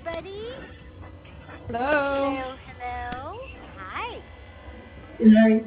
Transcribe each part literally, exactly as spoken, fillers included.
everybody. Hello. Hello, hello. Hi. Hi.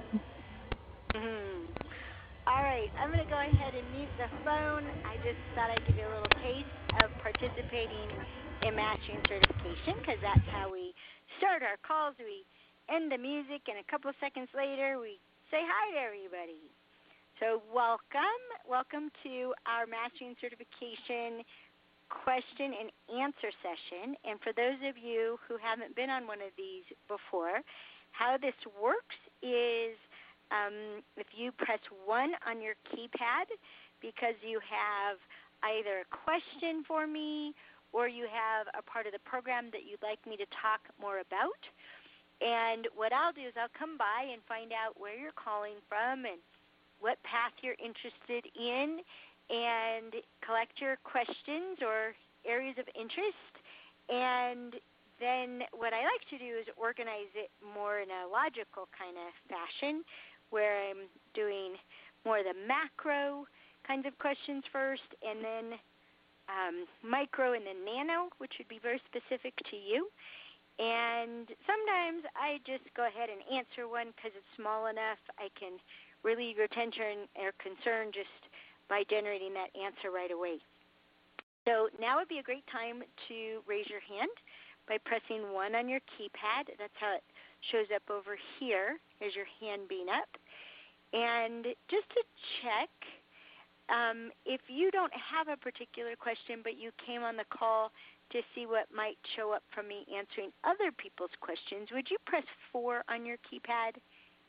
Hmm. All right, I'm going to go ahead and mute the phone. I just thought I'd give you a little taste of participating in Mastering Certification because that's how we start our calls. We end the music, and a couple seconds later, we say hi to everybody. So welcome. Welcome to our Mastering Certification question and answer session. And for those of you who haven't been on one of these before, how this works is um, if you press one on your keypad because you have either a question for me or you have a part of the program that you'd like me to talk more about. And what I'll do is I'll come by and find out where you're calling from and what path you're interested in, and collect your questions or areas of interest. And then what I like to do is organize it more in a logical kind of fashion where I'm doing more of the macro kinds of questions first, and then um, micro and then nano, which would be very specific to you. And sometimes I just go ahead and answer one because it's small enough I can relieve your tension or concern just by generating that answer right away. So now would be a great time to raise your hand by pressing one on your keypad. That's how it shows up over here. There's your hand being up. And just to check, um, if you don't have a particular question but you came on the call to see what might show up from me answering other people's questions, would you press four on your keypad?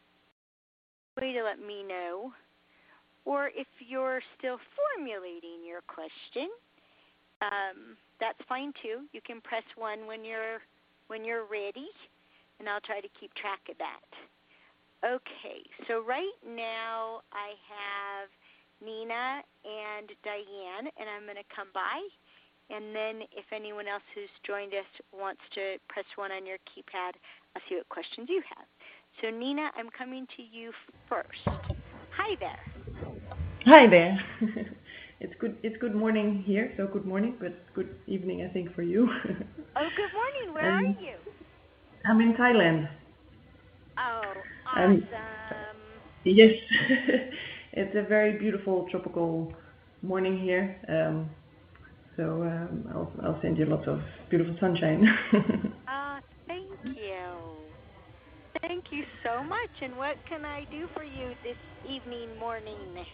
Way to let me know. Or if you're still formulating your question, um, that's fine too. You can press one when you're when you're ready, and I'll try to keep track of that. Okay, so right now I have Nina and Diane, and I'm going to come by, and then if anyone else who's joined us wants to press one on your keypad, I'll see what questions you have. So Nina, I'm coming to you first. Hi there. Hi there. It's good. It's good morning here, so good morning, but good evening, I think, for you. Oh, good morning. Where um, are you? I'm in Thailand. Oh, Um, awesome. yes, it's a very beautiful tropical morning here. Um, so um, I'll I'll send you lots of beautiful sunshine. Ah, uh, thank you. Thank you so much. And what can I do for you this evening, morning?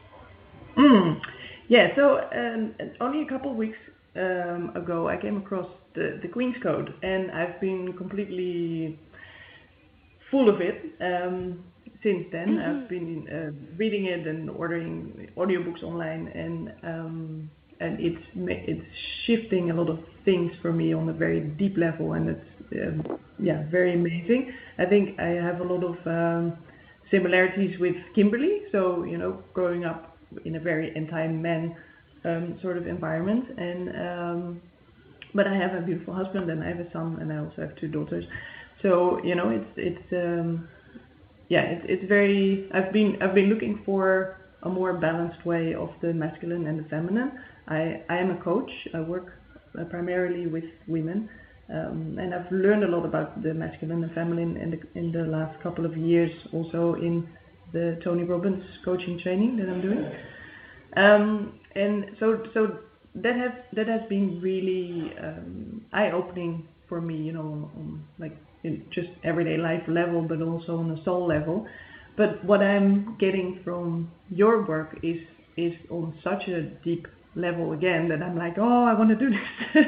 Mm. Yeah, so um, only a couple of weeks um, ago, I came across the, the Queen's Code, and I've been completely full of it um, since then. I've been uh, reading it and ordering audiobooks online, and um, and it's it's shifting a lot of things for me on a very deep level, and it's um, yeah, very amazing. I think I have a lot of um, similarities with Kimberly. So you know, growing up in a very anti-man um, sort of environment, and um, but I have a beautiful husband, and I have a son, and I also have two daughters. So you know, it's it's um, yeah, it's it's very. I've been I've been looking for a more balanced way of the masculine and the feminine. I I am a coach. I work uh, primarily with women, um, and I've learned a lot about the masculine and feminine in the in the last couple of years. Also in the Tony Robbins coaching training that I'm doing. Um, and so so that has that has been really um, eye-opening for me, you know, on, on like in just everyday life level, but also on a soul level. But what I'm getting from your work is is on such a deep level again that I'm like, oh, I want to do this.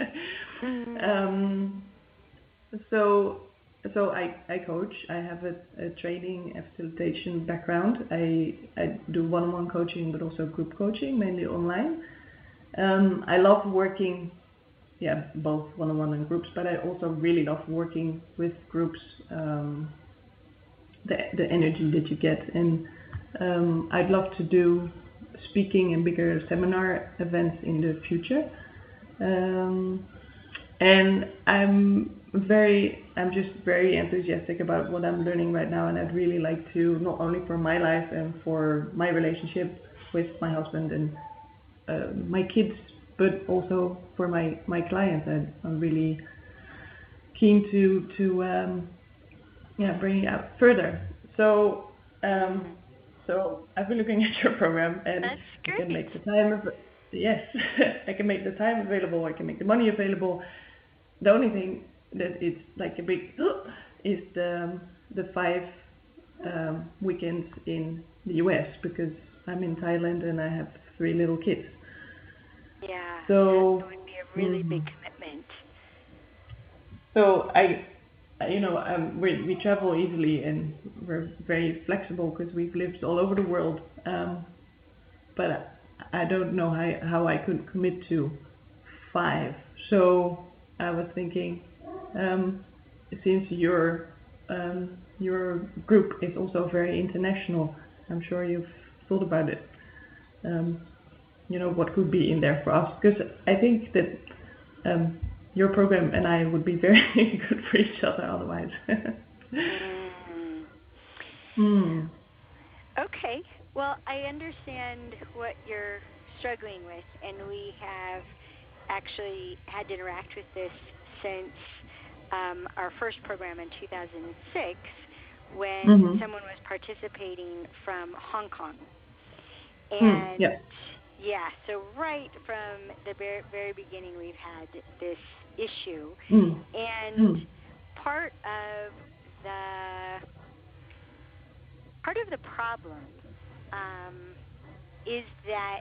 um, so so I, I coach. I have a, a training and facilitation background. I I do one-on-one coaching, but also group coaching, mainly online. Um, I love working, yeah, both one-on-one and groups, but I also really love working with groups. Um, the the energy that you get, and um, I'd love to do speaking and bigger seminar events in the future. Um, and I'm very, I'm just very enthusiastic about what I'm learning right now, and I'd really like to, not only for my life and for my relationship with my husband and uh, my kids, but also for my my clients. I, I'm really keen to to um, yeah bring it out further. So um, so I've been looking at your program, and That's I great. can make the time. Av- yes, I can make the time available. I can make the money available. The only thing that is like a big is the the five um, weekends in the U S because I'm in Thailand and I have three little kids. Yeah, So that would be a really big mm, commitment. so I, I- you know, um, we we travel easily and we're very flexible because we've lived all over the world. Um, but I, I don't know how how I could commit to five. So I was thinking, um, since your um, your group is also very international, I'm sure you've thought about it. Um, you know what could be in there for us, because I think that um, your program and I would be very good for each other otherwise. Mm. Hmm. Okay. Well, I understand what you're struggling with, and we have actually had to interact with this since um, our first program in two thousand six when Mm-hmm. someone was participating from Hong Kong. Hmm. And Yeah. yeah, so right from the very, very beginning, we've had this issue. Hmm. And Hmm. part of the part of the problem um, is that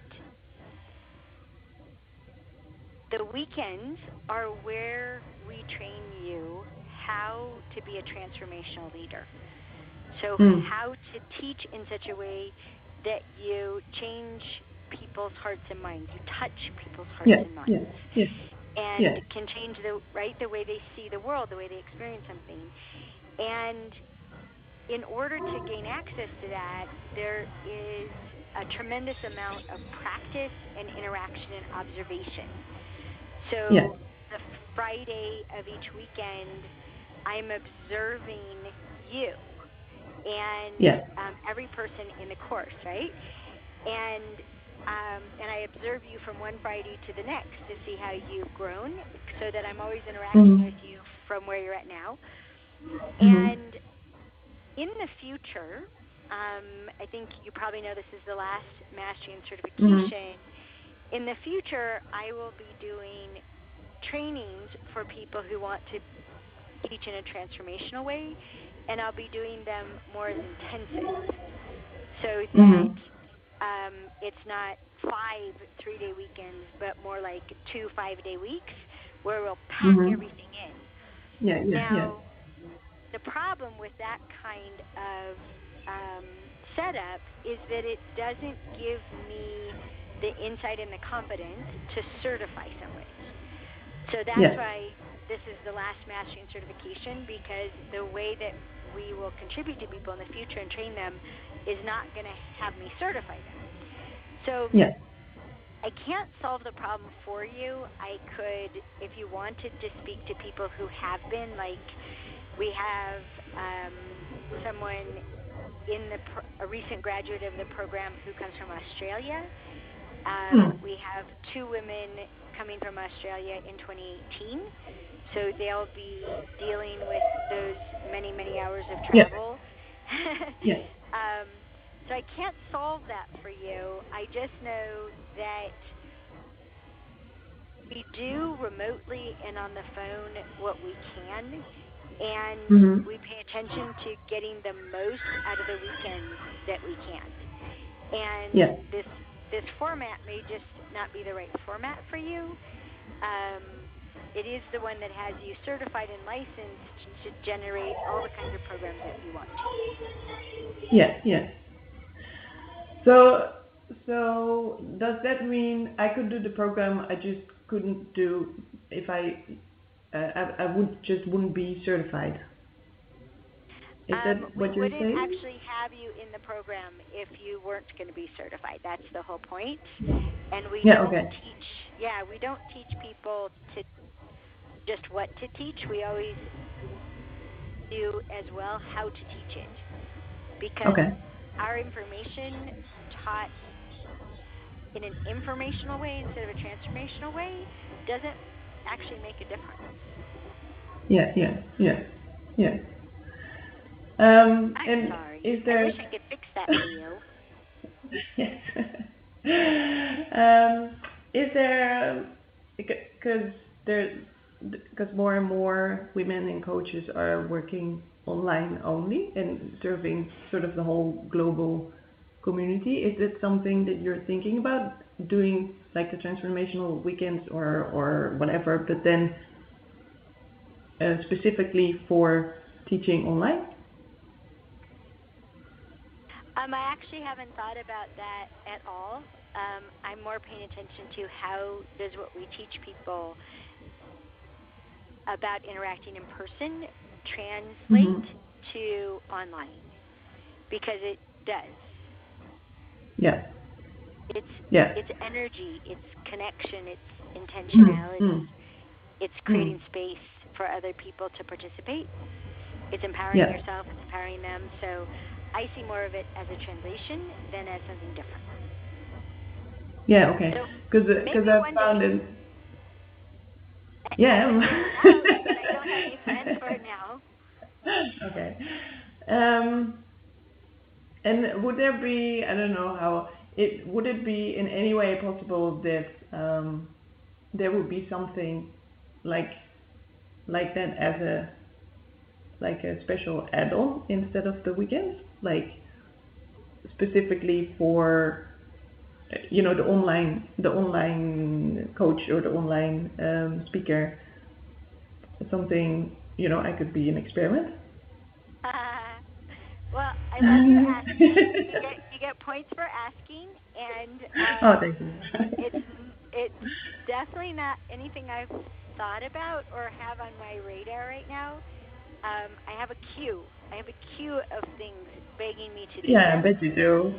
the weekends are where we train you how to be a transformational leader. So Hmm. how to teach in such a way that you change people's hearts and minds, you touch people's hearts Yeah. and Yeah. minds, Yeah. and Yeah. can change the right the way they see the world, the way they experience something. And in order to gain access to that, there is a tremendous amount of practice and interaction and observation. Yeah. So the Friday of each weekend, I'm observing you and Yeah. um, every person in the course, right? And um, and I observe you from one Friday to the next to see how you've grown, so that I'm always interacting Mm-hmm. with you from where you're at now. Mm-hmm. And in the future, um, I think you probably know this is the last mastery and Mm-hmm. certification. In the future, I will be doing trainings for people who want to teach in a transformational way, and I'll be doing them more as intensives, so that Mm-hmm. um, it's not five three-day weekends, but more like two five-day weeks where we'll pack Mm-hmm. everything in. Yeah. Yeah. Yeah. Now, the problem with that kind of um, setup is that it doesn't give me the insight and the confidence to certify somebody. So that's Yeah. why this is the last mastering certification, because the way that we will contribute to people in the future and train them is not going to have me certify them. So Yeah. I can't solve the problem for you. I could, if you wanted to speak to people who have been, like we have um, someone in the pro- a recent graduate of the program who comes from Australia. Um, Hmm. we have two women coming from Australia in twenty eighteen, so they'll be dealing with those many, many hours of Yeah. travel. Yeah. um, so I can't solve that for you. I just know that we do remotely and on the phone what we can, and Mm-hmm. we pay attention to getting the most out of the weekends that we can. And Yeah. this this format may just not be the right format for you. Um, it is the one that has you certified and licensed to generate all the kinds of programs that you want to. Yeah. Yeah. So, so does that mean I could do the program? I just couldn't do if I, uh, I, I would just wouldn't be certified. Is Um, that we what you're wouldn't saying? actually have you in the program if you weren't going to be certified. That's the whole point. And we Yeah. don't Okay. teach, yeah, we don't teach people to just what to teach. We always do as well how to teach it, because Okay. our information taught in an informational way instead of a transformational way doesn't actually make a difference. Yeah, yeah, yeah, yeah. Um, I'm and sorry. is I there? wish I could fix that for you. Yes. um, is there? Because there, because more and more women and coaches are working online only and serving sort of the whole global community. Is it something that you're thinking about doing, like the transformational weekends or or whatever, but then uh, specifically for teaching online? Um, I actually haven't thought about that at all. Um, I'm more paying attention to how does what we teach people about interacting in person translate Mm-hmm. to online, because it does. Yeah. It's Yeah. it's energy, it's connection, it's Mm, intentionality, mm, it's mm. creating space for other people to participate. It's empowering Yeah. yourself, it's empowering them. So I see more of it as a translation than as something different. Yeah. Okay. So Because because maybe I've one day. found it. I Yeah. would hear it out, but I don't have any plans for it now. Okay. Um. And would there be, I don't know how it would it be in any way possible that um there would be something like like that as a like a special add-on instead of the weekends, like specifically for uh, you know the online the online coach or the online um, speaker, something, you know I could be an experiment. Well, I love your asking. You get you get points for asking, and Oh, um, thank you. it's it's definitely not anything I've thought about or have on my radar right now. Um, I have a queue. I have a queue of things begging me to do Yeah, I them. bet you do.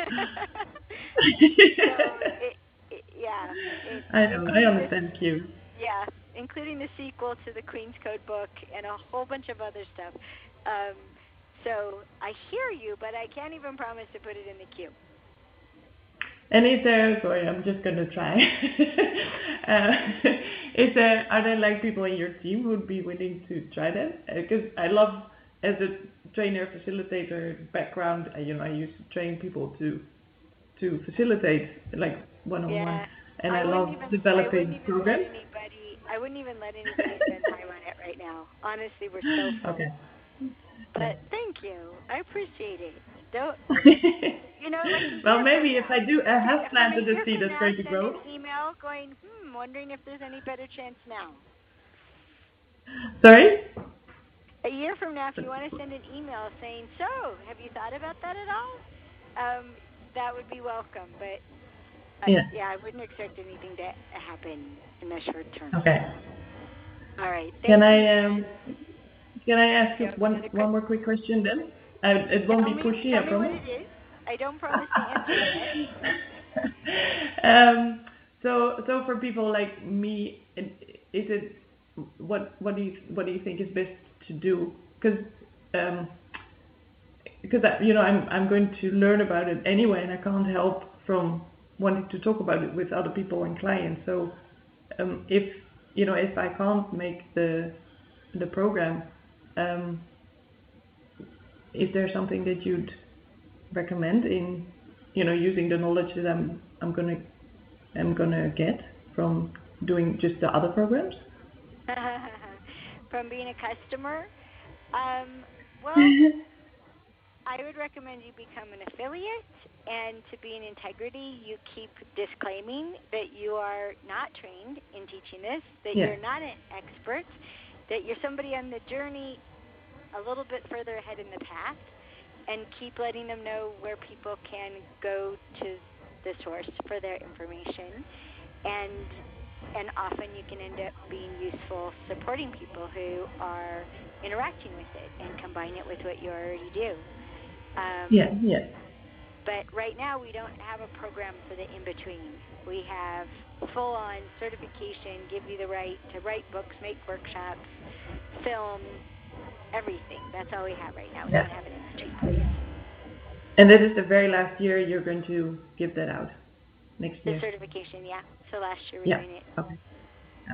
So it, it yeah, it, I know, I including this understand you. yeah, including the sequel to the Queen's Code book and a whole bunch of other stuff. Um, so I hear you, but I can't even promise to put it in the queue. And is there, sorry, I'm just gonna try. uh, is there, are there like people in your team who would be willing to try that? Because I love, as a trainer, facilitator background, uh, you know, I used to train people to to facilitate like one-on-one, Yeah, and I I wouldn't love even I wouldn't developing even let programs. anybody I wouldn't even let anybody spend time on it right now. Honestly, we're so full. Okay. Yeah. But thank you. I appreciate it. Don't you know, like a Well, year from maybe if I now. do, I have From a planted a year seed from that's now, going to send grow. an email going, hmm, wondering if there's any better chance now. Sorry? A year from now, if you want to send an email saying, so, have you thought about that at all? Um, that would be welcome. But, uh, Yeah. yeah, I wouldn't expect anything to happen in the short term. Okay. All right. Can Thank you, I Jen. um can I ask You you have one another one quick? more quick question then? Uh, it won't Tell be me, pushy, tell I me what promise. it is. I don't promise to answer yet. um. So so for people like me, is it what what do you what do you think is best to do? Because um because I, you know I'm I'm going to learn about it anyway, and I can't help from wanting to talk about it with other people and clients. So um, if you know if I can't make the the program, um, is there something that you'd recommend in you know using the knowledge that I'm I'm gonna I'm gonna get from doing just the other programs? From being a customer, um, well, I would recommend you become an affiliate, and to be in integrity, you keep disclaiming that you are not trained in teaching this, that Yeah. you're not an expert, that you're somebody on the journey a little bit further ahead in the path, and keep letting them know where people can go to the source for their information. And and often you can end up being useful supporting people who are interacting with it and combine it with what you already do. Um, Yeah. Yeah. but right now we don't have a program for the in-between. We have full-on certification, give you the right to write books, make workshops, film, everything. That's all we have right now. We Yeah. don't have an in-between place. And that is the very last year you're going to give that out next The year. certification, yeah. So last year we're Yeah. doing it. Okay. Okay.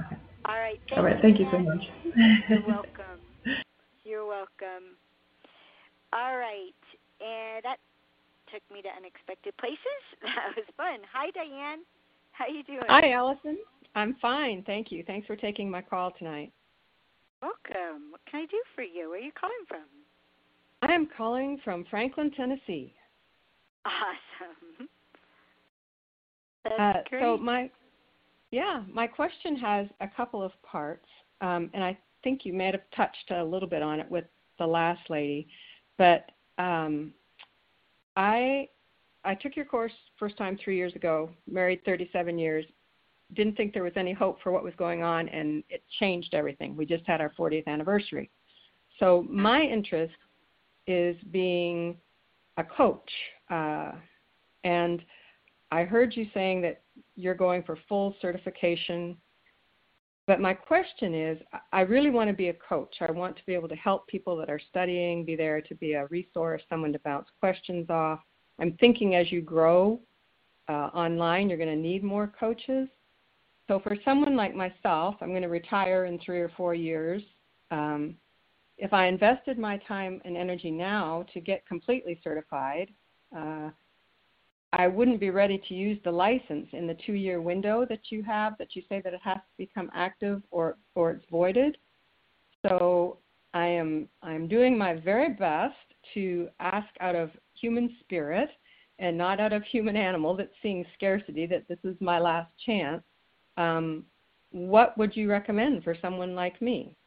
All right. All Thanks, right. Thank you so Diane. much. You're welcome. You're welcome. All right. And that took me to unexpected places. That was fun. Hi, Diane. How you doing? Hi, Allison. I'm fine, thank you. Thanks for taking my call tonight. Welcome. What can I do for you? Where are you calling from? I am calling from Franklin, Tennessee. Awesome. That's Uh, great. so my, yeah, my question has a couple of parts, um, and I think you may have touched a little bit on it with the last lady, but um, I I took your course first time three years ago, married thirty-seven years, didn't think there was any hope for what was going on, and it changed everything. We just had our fortieth anniversary. So my interest is being a coach, uh, and I heard you saying that you're going for full certification, but my question is, I really want to be a coach. I want to be able to help people that are studying, be there to be a resource, someone to bounce questions off. I'm thinking as you grow uh, online, you're going to need more coaches. So for someone like myself, I'm going to retire in three or four years. Um, if I invested my time and energy now to get completely certified, uh, I wouldn't be ready to use the license in the two-year window that you have, that you say that it has to become active or, or it's voided. So I am I'm doing my very best to ask out of human spirit and not out of human animal that's seeing scarcity, that this is my last chance. Um, what would you recommend for someone like me?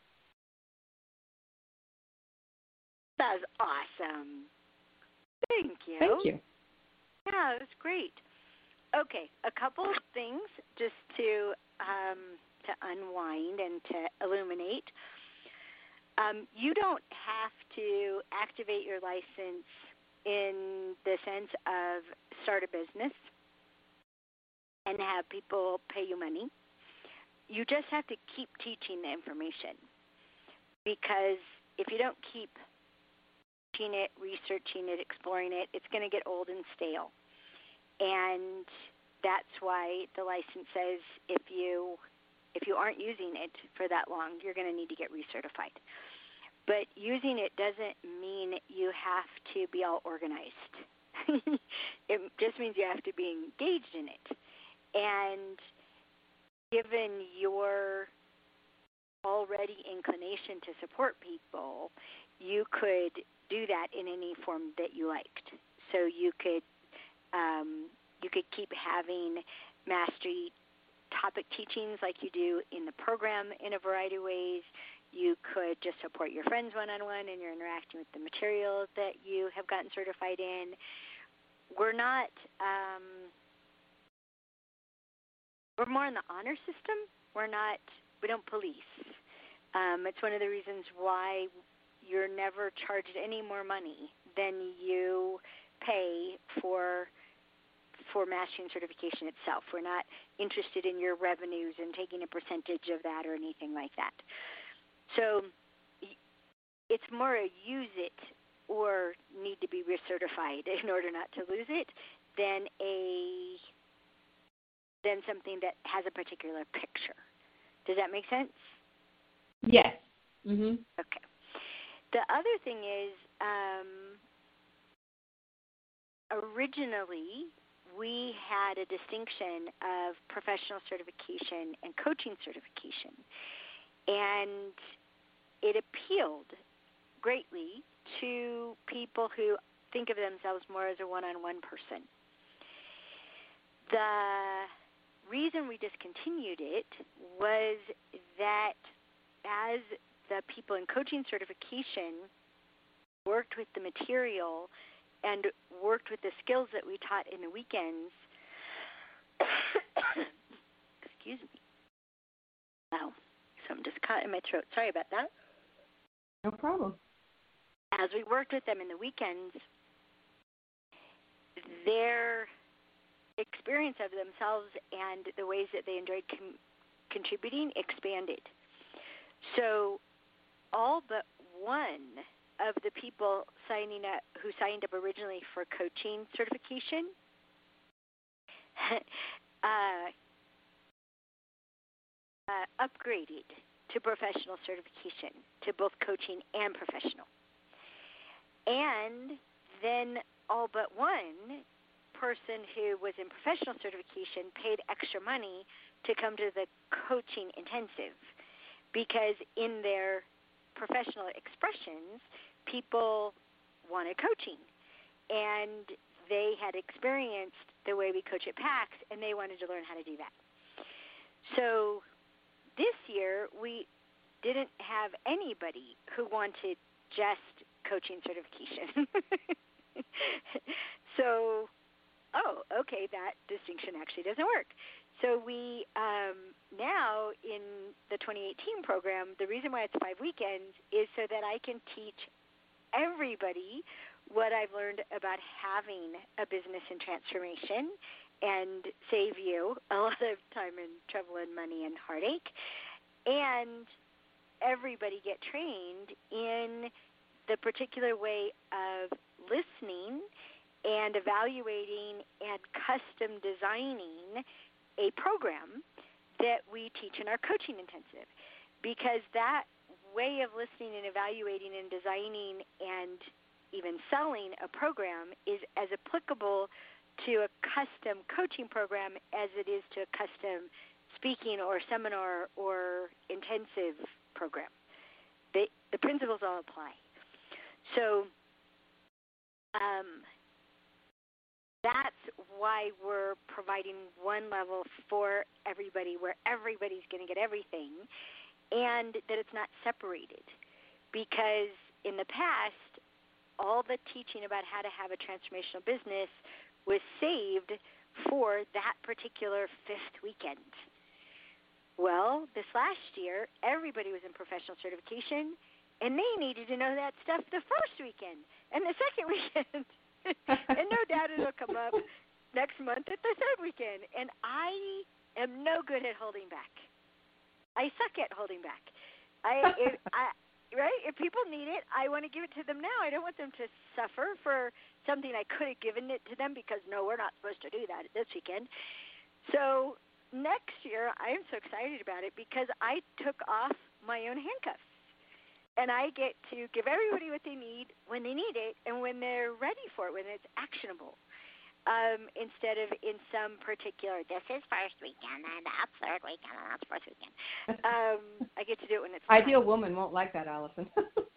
That's awesome. Thank you. Thank you. Yeah, it was great. Okay, a couple of things just to um, to unwind and to illuminate. Um, you don't have to activate your license in the sense of start a business and have people pay you money. You just have to keep teaching the information, because if you don't keep teaching it, researching it, exploring it, it's going to get old and stale. And that's why the license says if you if you aren't using it for that long, you're going to need to get recertified. But using it doesn't mean you have to be all organized. It just means you have to be engaged in it. And given your already inclination to support people, you could do that in any form that you liked. So you could um, you could keep having mastery topic teachings like you do in the program in a variety of ways. You could just support your friends one-on-one and you're interacting with the materials that you have gotten certified in. We're not, um, we're more in the honor system. We're not, we don't police. Um, it's one of the reasons why you're never charged any more money than you pay for for mastering certification itself. We're not interested in your revenues and taking a percentage of that or anything like that. So it's more a use it or need to be recertified in order not to lose it than a than something that has a particular picture. Does that make sense? Yes. Mm-hmm. Okay. The other thing is, um, originally we had a distinction of professional certification and coaching certification, and it appealed greatly to people who think of themselves more as a one-on-one person. The reason we discontinued it was that as the people in coaching certification worked with the material and worked with the skills that we taught in the weekends, excuse me. Wow, something just caught in my throat. Sorry about that. No problem. As we worked with them in the weekends, their experience of themselves and the ways that they enjoyed com- contributing expanded. So all but one of the people signing up who signed up originally for coaching certification uh, uh, upgraded to professional certification, to both coaching and professional. And then all but one person who was in professional certification paid extra money to come to the coaching intensive, because in their professional expressions, people wanted coaching, and they had experienced the way we coach at PAX, and they wanted to learn how to do that. So this year, we didn't have anybody who wanted just coaching certification. So, oh, okay, that distinction actually doesn't work. So we um, now in the twenty eighteen program, the reason why it's five weekends is so that I can teach everybody what I've learned about having a business in transformation and save you a lot of time and trouble and money and heartache, and everybody get trained in the particular way of listening and evaluating and custom designing a program that we teach in our coaching intensive, because that way of listening and evaluating and designing and even selling a program is as applicable to a custom coaching program as it is to a custom speaking or seminar or intensive program. They, the principles all apply. So um, that's why we're providing one level for everybody, where everybody's going to get everything, and that it's not separated. Because in the past, all the teaching about how to have a transformational business was saved for that particular fifth weekend. Well, this last year, everybody was in professional certification, and they needed to know that stuff the first weekend and the second weekend. And no doubt it'll come up next month at the third weekend. And I am no good at holding back. I suck at holding back. I, if, I right? If people need it, I want to give it to them now. I don't want them to suffer for something I could have given it to them because, no, we're not supposed to do that this weekend. So next year, I am so excited about it because I took off my own handcuffs. And I get to give everybody what they need when they need it and when they're ready for it, when it's actionable, um, instead of in some particular, this is first weekend, and that's third weekend, and that's fourth weekend. Um, I get to do it when it's Ideal time. woman won't like that, Allison.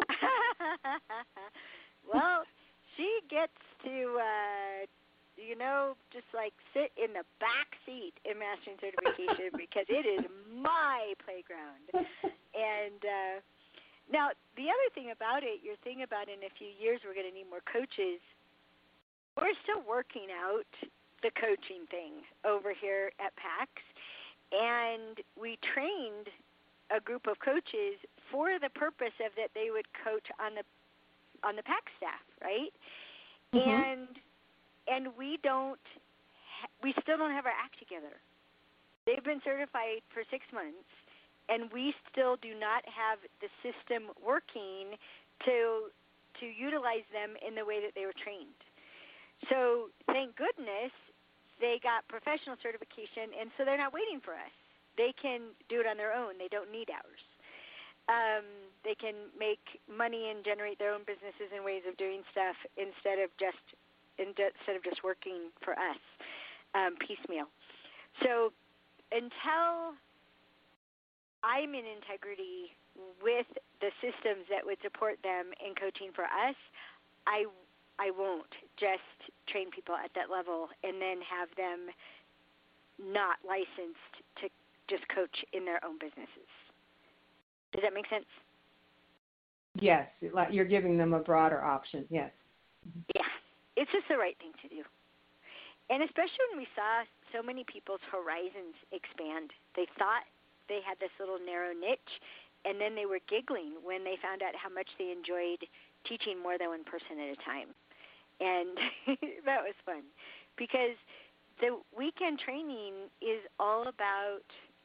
Well, she gets to, uh, you know, just like sit in the back seat in Mastering Certification because it is my playground. And, uh, now, the other thing about it, your thing about in a few years we're going to need more coaches, we're still working out the coaching thing over here at PAX, and we trained a group of coaches for the purpose of that they would coach on the on the PAX staff, right? Mm-hmm. And and we don't, we still don't have our act together. They've been certified for six months. And we still do not have the system working to to utilize them in the way that they were trained. So thank goodness they got professional certification, and so they're not waiting for us. They can do it on their own. They don't need ours. Um, they can make money and generate their own businesses and ways of doing stuff instead of just instead of just working for us um, piecemeal. So until I'm in integrity with the systems that would support them in coaching for us, I, I won't just train people at that level and then have them not licensed to just coach in their own businesses. Does that make sense? Yes, you're giving them a broader option, yes. Yeah, it's just the right thing to do. And especially when we saw so many people's horizons expand. They thought they had this little narrow niche, and then they were giggling when they found out how much they enjoyed teaching more than one person at a time. And that was fun because the weekend training is all about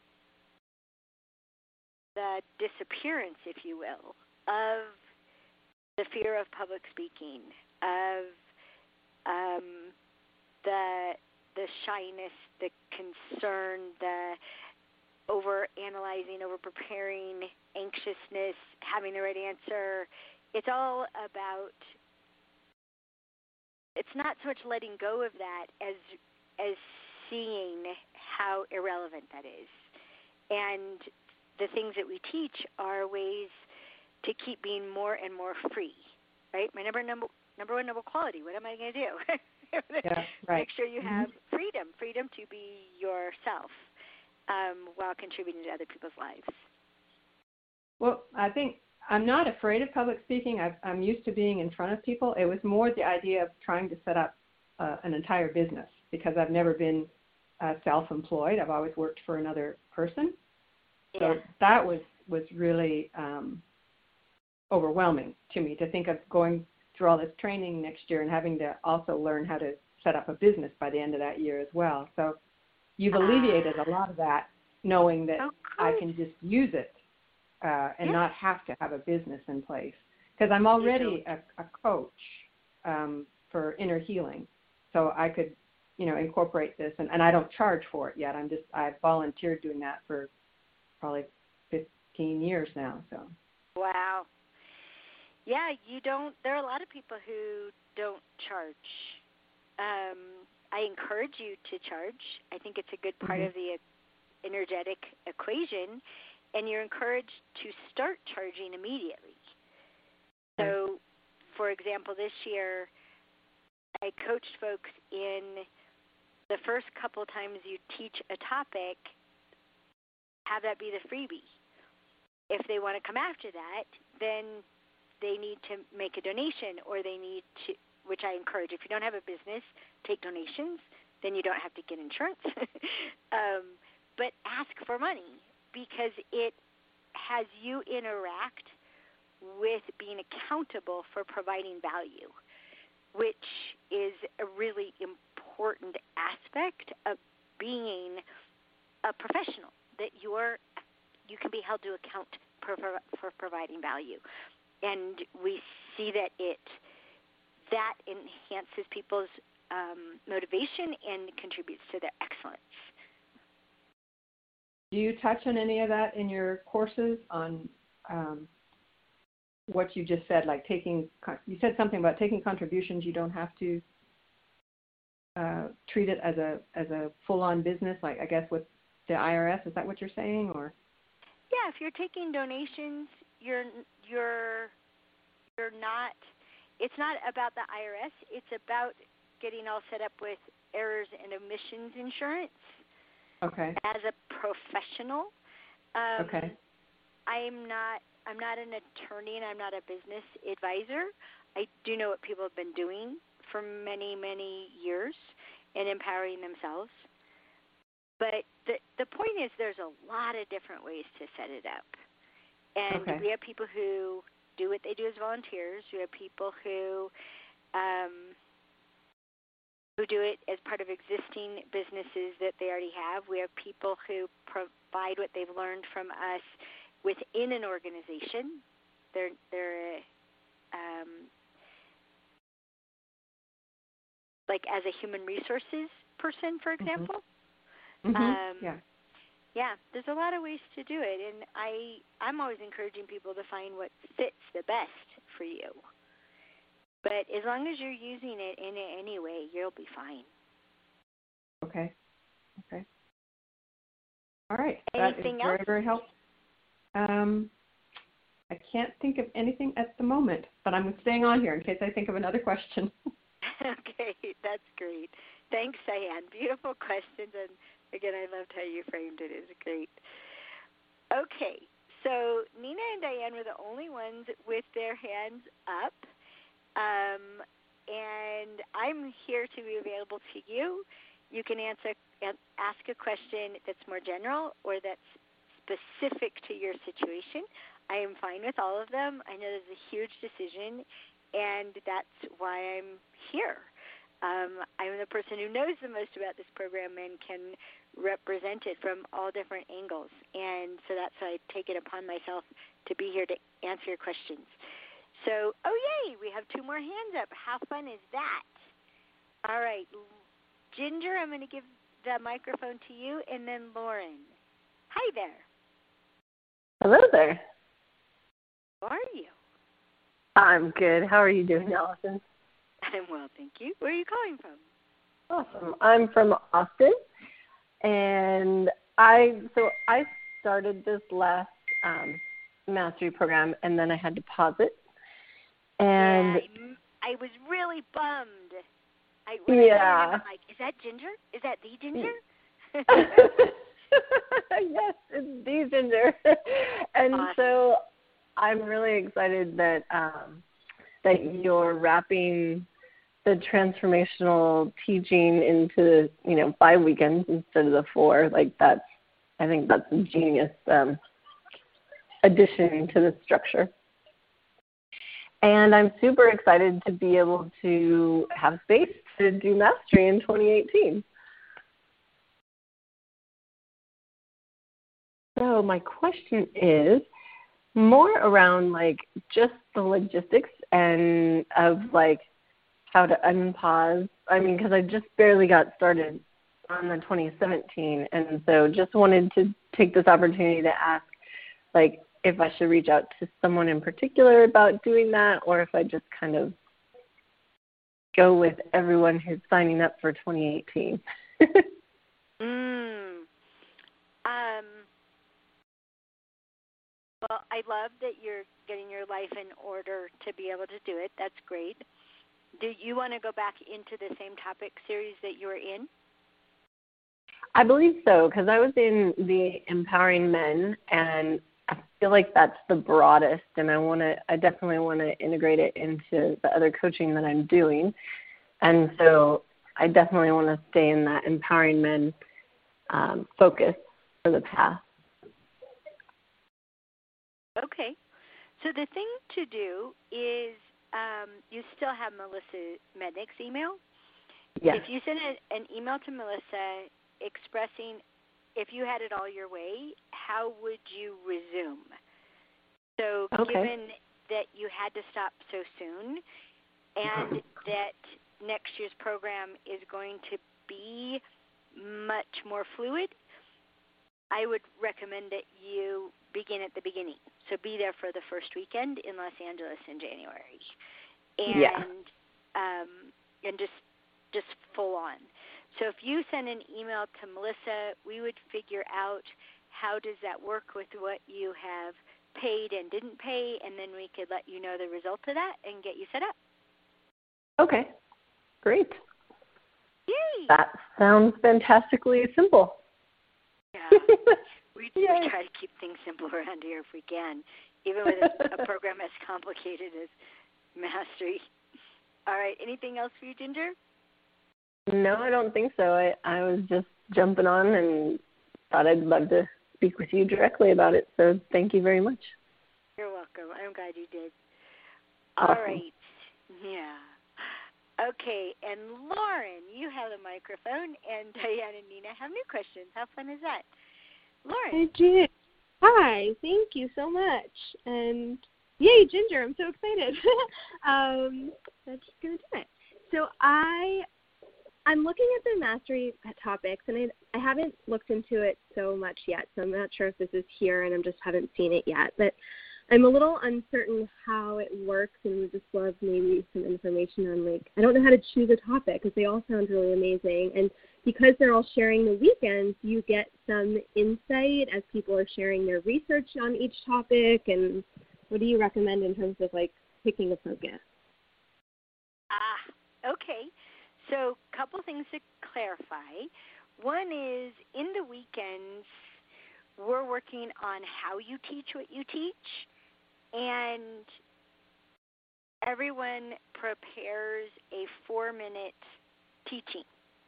the disappearance, if you will, of the fear of public speaking, of um, the the shyness, the concern, the over analyzing, over preparing, anxiousness, having the right answer. It's all about, it's not so much letting go of that as as seeing how irrelevant that is. And the things that we teach are ways to keep being more and more free, right? My number number number one noble quality, what am I going to do? Yeah, right. Make sure you have mm-hmm. freedom, freedom to be yourself um, while contributing to other people's lives. Well, I think I'm not afraid of public speaking. I've, I'm used to being in front of people. It was more the idea of trying to set up uh, an entire business because I've never been uh, self-employed. I've always worked for another person. So Yeah. that was, was really um, overwhelming to me to think of going through all this training next year and having to also learn how to set up a business by the end of that year as well. So you've alleviated a lot of that, knowing that oh, I can just use it uh, and yeah. not have to have a business in place. Because I'm already a, a coach um, for inner healing. So I could, you know, incorporate this. And, and I don't charge for it yet. I'm just, I've volunteered doing that for probably fifteen years now. So. Wow. Yeah, you don't, there are a lot of people who don't charge. Um, I encourage you to charge. I think it's a good part mm-hmm. of the energetic equation, and you're encouraged to start charging immediately. So, for example, this year I coached folks in the first couple times you teach a topic, have that be the freebie. If they want to come after that, then they need to make a donation, or they need to, which I encourage. If you don't have a business, take donations. Then you don't have to get insurance. um, but ask for money, because it has you interact with being accountable for providing value, which is a really important aspect of being a professional, that you're, you can be held to account for, for providing value. And we see that it that enhances people's um, motivation and contributes to their excellence. Do you touch on any of that in your courses on um, what you just said, like taking, you said something about taking contributions, you don't have to uh, treat it as a as a full-on business, like I guess with the I R S, is that what you're saying? Or yeah, if you're taking donations, you're you're you're not, it's not about the I R S, it's about getting all set up with errors and omissions insurance. Okay. As a professional. Um, okay. I'm not I'm not an attorney and I'm not a business advisor. I do know what people have been doing for many, many years and empowering themselves. But the the point is, there's a lot of different ways to set it up. And okay. we have people who do what they do as volunteers. We have people who um, who do it as part of existing businesses that they already have. We have people who provide what they've learned from us within an organization. They're they're um, like as a human resources person, for example. Mm-hmm. Um, yeah. Yeah, there's a lot of ways to do it, and I I'm always encouraging people to find what fits the best for you. But as long as you're using it in any way, you'll be fine. Okay. Okay. All right. Anything that is very, else? very helpful. Um, I can't think of anything at the moment, but I'm staying on here in case I think of another question. Okay, that's great. Thanks, Diane. Beautiful questions, and again, I loved how you framed it. It's great. Okay, so Nina and Diane were the only ones with their hands up. Um, and I'm here to be available to you. You can answer, ask a question that's more general or that's specific to your situation. I am fine with all of them. I know there's a huge decision, and that's why I'm here. Um, I'm the person who knows the most about this program and can represent it from all different angles. And so that's why I take it upon myself to be here to answer your questions. So, oh, yay, we have two more hands up. How fun is that? All right, Ginger, I'm going to give the microphone to you, and then Lauren. Hi there. Hello there. How are you? I'm good. How are you doing, Allison? I'm well, thank you. Where are you calling from? Awesome. I'm from Austin, and I so I started this last um, mastery program, and then I had to pause it. And yeah, I, I was really bummed. I, when yeah. I heard it, I'm like, is that Ginger? Is that the Ginger? Yes, it's the Ginger. And awesome. so I'm really excited that um, that you're wrapping the transformational teaching into, you know, five weekends instead of the four. Like that's, I think that's a genius um, addition to the structure. And I'm super excited to be able to have space to do mastery in twenty eighteen. So my question is more around like just the logistics and of like how to unpause. I mean, because I just barely got started on the twenty seventeen, and so just wanted to take this opportunity to ask, like, if I should reach out to someone in particular about doing that, or if I just kind of go with everyone who's signing up for twenty eighteen. mm. Um. Well, I love that you're getting your life in order to be able to do it. That's great. Do you want to go back into the same topic series that you were in? I believe so, because I was in the Empowering Men, and I feel like that's the broadest, and I want to. I definitely want to integrate it into the other coaching that I'm doing, and so I definitely want to stay in that Empowering Men um, focus for the path. Okay. So the thing to do is um, you still have Melissa Mednick's email. Yes. If you send a, an email to Melissa expressing if you had it all your way, how would you resume? So okay. given that you had to stop so soon and that next year's program is going to be much more fluid, I would recommend that you begin at the beginning. So be there for the first weekend in Los Angeles in January. And yeah. um, and just just full on. So if you send an email to Melissa, we would figure out how does that work with what you have paid and didn't pay, and then we could let you know the result of that and get you set up. Okay. Great. Yay! That sounds fantastically simple. Yeah. We, we try to keep things simple around here if we can, even with a, a program as complicated as Mastery. All right. Anything else for you, Ginger? No, I don't think so. I, I was just jumping on and thought I'd love to speak with you directly about it. So thank you very much. You're welcome. I'm glad you did. Awesome. All right. Yeah. Okay. And Lauren, you have the microphone, and Diane and Nina have new questions. How fun is that? Lauren. I did. Hi. Thank you so much. And yay, Ginger. I'm so excited. um, that's going to do it. So I... I'm looking at the mastery topics, and I, I haven't looked into it so much yet, so I'm not sure if this is here, and I just haven't seen it yet. But I'm a little uncertain how it works, and would just love maybe some information on, like, I don't know how to choose a topic because they all sound really amazing. And because they're all sharing the weekends, you get some insight as people are sharing their research on each topic. And what do you recommend in terms of, like, picking a focus? Ah, okay. So a couple things to clarify. One is in the weekends, we're working on how you teach what you teach, and everyone prepares a four-minute teaching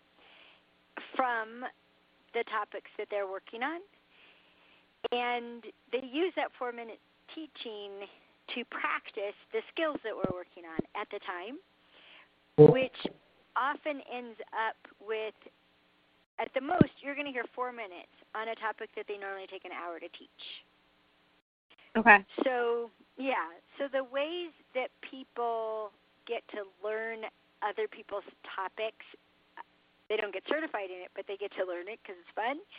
from the topics that they're working on, and they use that four-minute teaching to practice the skills that we're working on at the time, which often ends up with, at the most, you're going to hear four minutes on a topic that they normally take an hour to teach. Okay. So, yeah, so the ways that people get to learn other people's topics, they don't get certified in it, but they get to learn it because it's fun,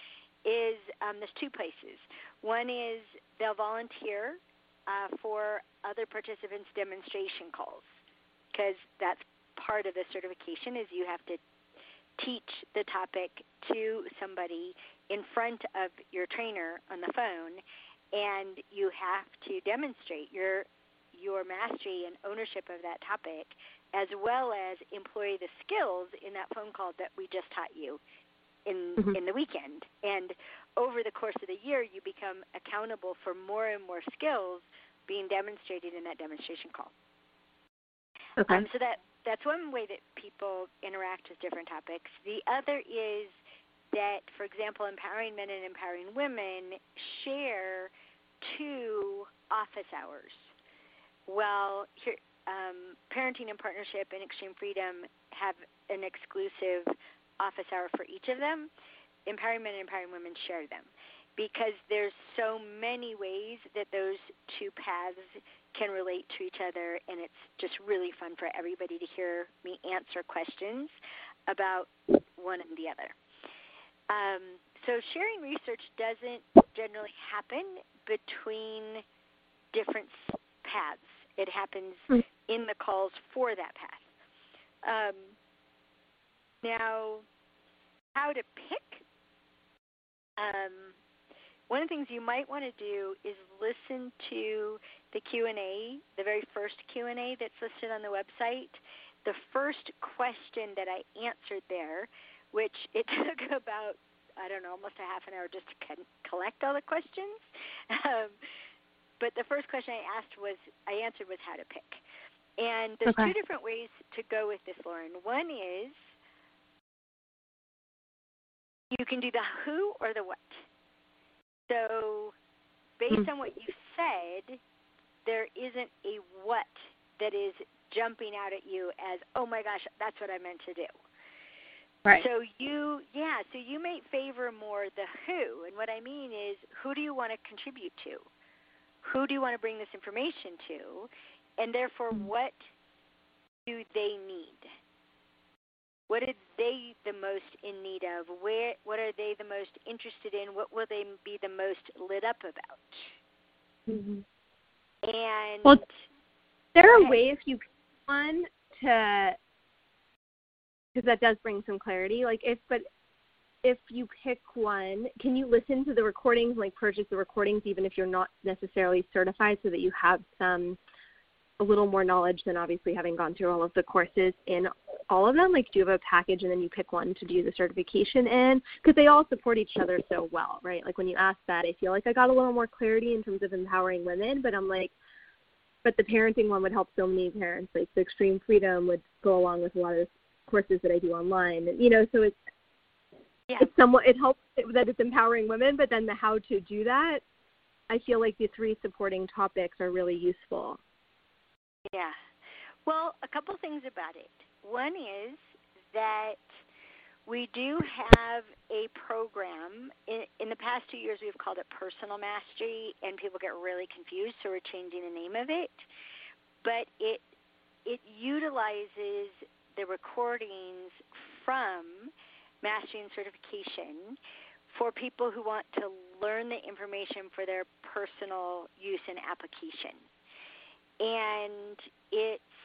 is um, there's two places. One is they'll volunteer uh, for other participants' demonstration calls, because that's part of the certification is you have to teach the topic to somebody in front of your trainer on the phone, and you have to demonstrate your your mastery and ownership of that topic, as well as employ the skills in that phone call that we just taught you in mm-hmm. in the weekend. And over the course of the year, you become accountable for more and more skills being demonstrated in that demonstration call. Okay. Um, so that that's one way that people interact with different topics. The other is that, for example, Empowering Men and Empowering Women share two office hours. Well, here, um, Parenting in Partnership and Extreme Freedom have an exclusive office hour for each of them. Empowering Men and Empowering Women share them because there's so many ways that those two paths can relate to each other, and it's just really fun for everybody to hear me answer questions about one and the other. Um, so sharing research doesn't generally happen between different paths. It happens in the calls for that path. Um, now, how to pick? Um, one of the things you might want to do is listen to the Q and A, the very first Q and A that's listed on the website. The first question that I answered there, which it took about, I don't know, almost a half an hour just to con- collect all the questions. Um, but the first question I asked was, I answered was how to pick. And there's okay. two different ways to go with this, Lauren. One is you can do the who or the what. So based mm. on what you said, there isn't a what that is jumping out at you as, oh my gosh, that's what I meant to do. Right. So you, yeah, so you may favor more the who. And what I mean is, who do you want to contribute to? Who do you want to bring this information to? And therefore, mm. what do they need? What are they the most in need of? Where? What are they the most interested in? What will they be the most lit up about? Mm-hmm. And well, there are ways you one to, because that does bring some clarity. Like if, but if you pick one, can you listen to the recordings, like purchase the recordings, even if you're not necessarily certified, so that you have some a little more knowledge than obviously having gone through all of the courses in all of them? Like, do you have a package and then you pick one to do the certification in? Because they all support each other so well, right? Like, when you ask that, I feel like I got a little more clarity in terms of empowering women, but I'm like, but the parenting one would help so many parents. Like, the Extreme Freedom would go along with a lot of the courses that I do online. You know, so it's, yeah. it's somewhat, it helps that it's empowering women, but then the how to do that, I feel like the three supporting topics are really useful. Yeah. Well, a couple things about it. One is that we do have a program. In, in the past two years, we've called it Personal Mastery, and people get really confused, so we're changing the name of it. But it it utilizes the recordings from Mastery and Certification for people who want to learn the information for their personal use and application. And it's,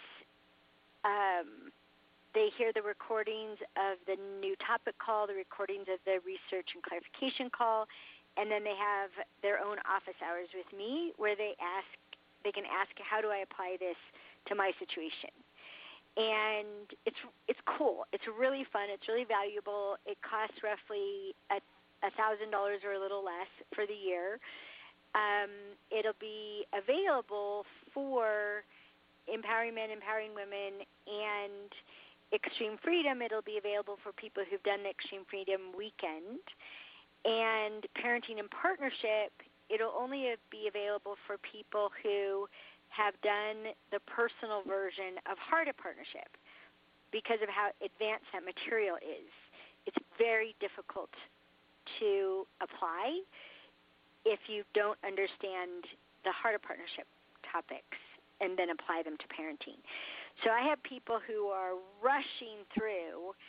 um, they hear the recordings of the new topic call, the recordings of the research and clarification call, and then they have their own office hours with me where they ask, they can ask, how do I apply this to my situation? And it's it's cool. It's really fun. It's really valuable. It costs roughly a a thousand dollars or a little less for the year. Um, it'll be available for Empowering Men, Empowering Women, and Extreme Freedom. It'll be available for people who've done the Extreme Freedom weekend. And Parenting in Partnership, it'll only be available for people who have done the personal version of Heart of Partnership because of how advanced that material is. It's very difficult to apply if you don't understand the Heart of Partnership topics and then apply them to parenting. So I have people who are rushing through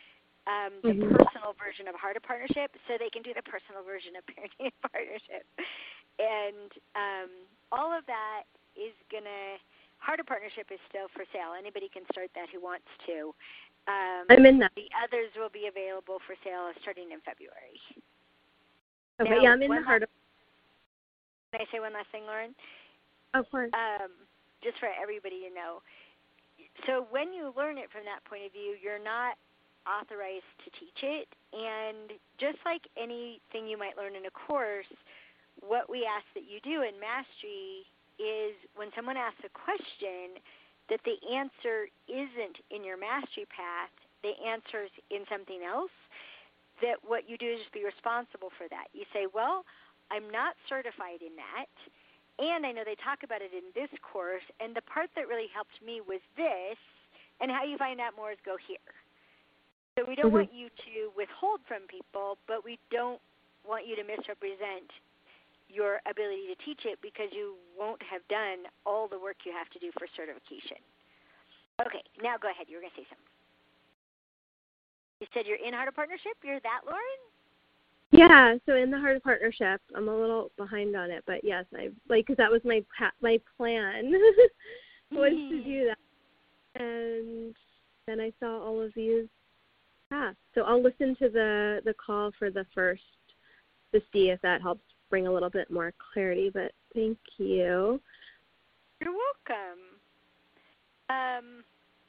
um, the Mhm. personal version of Heart of Partnership, so they can do the personal version of Parenting in Partnership. And um, all of that is going to, Heart of Partnership is still for sale. Anybody can start that who wants to. Um, I'm in that. the others will be available for sale starting in February. Okay, Now, yeah, I'm in the one heart of. Can I say one last thing, Lauren? Of course. Um, just for everybody to know. So when you learn it from that point of view, you're not authorized to teach it. And just like anything you might learn in a course, what we ask that you do in Mastery is when someone asks a question, that the answer isn't in your Mastery path, the answer's in something else, that what you do is just be responsible for that. You say, well, I'm not certified in that, and I know they talk about it in this course, and the part that really helped me was this, and how you find out more is go here. So we don't Mhm. want you to withhold from people, but we don't want you to misrepresent your ability to teach it because you won't have done all the work you have to do for certification. Okay, now go ahead. You were going to say something. You said you're in Heart of Partnership? You're that, Lauren? Yeah, so in the Heart of Partnership, I'm a little behind on it, but yes, I like because that was my pa- my plan was to do that, and then I saw all of these paths. So I'll listen to the the call for the first to see if that helps bring a little bit more clarity. But thank you. You're welcome. Um.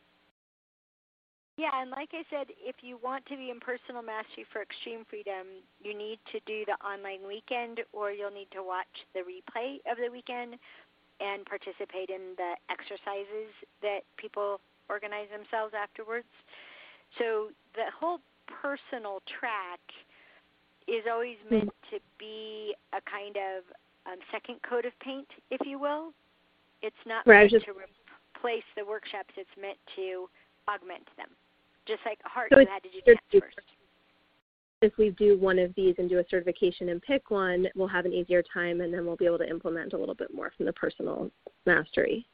Yeah, and like I said, if you want to be in personal mastery for extreme freedom, you need to do the online weekend, or you'll need to watch the replay of the weekend and participate in the exercises that people organize themselves afterwards. So the whole personal track is always meant to be a kind of um, second coat of paint, if you will. It's not Right, meant just, to replace the workshops. It's meant to augment them. Just like Heart, so you had to do dance first. if we do one of these and do a certification and pick one, we'll have an easier time, and then we'll be able to implement a little bit more from the personal mastery.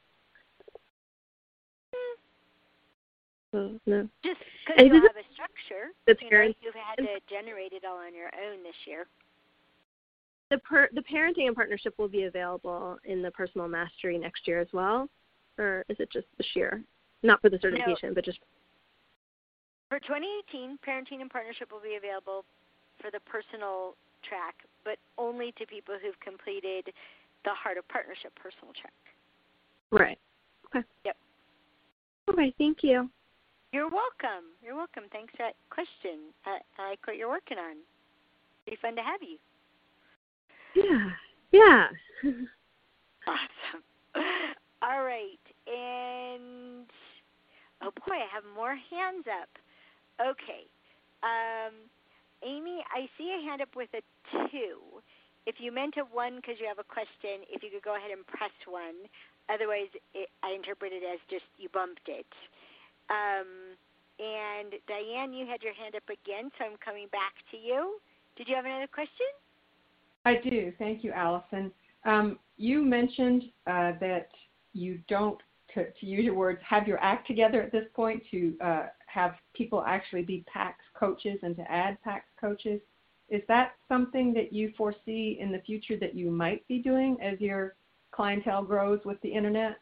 So, no. Just because And you this have a structure, the you know, parents, you've had to generate it all on your own this year. the per, the parenting and partnership will be available in the personal mastery next year as well, or is it just this year? Not for the certification, No. but just For twenty eighteen, Parenting and Partnership will be available for the personal track, but only to people who've completed the Heart of Partnership personal track. right. Okay. Yep. Okay. Thank you. You're welcome. You're welcome. Thanks for that question. I, I like what you're working on. It'll be fun to have you. Yeah. Yeah. Awesome. All right. And, oh boy, I have more hands up. Okay. Um, Amy, I see a hand up with a two. If you meant a one because you have a question, if you could go ahead and press one. Otherwise, it, I interpret it as just you bumped it. Um, and Diane, you had your hand up again, so I'm coming back to you. Did you have another question? I do. Thank you, Allison. Um, you mentioned uh, that you don't, to, to use your words, have your act together at this point to uh, have people actually be PAX coaches and to add PAX coaches. Is that something that you foresee in the future that you might be doing as your clientele grows with the internet?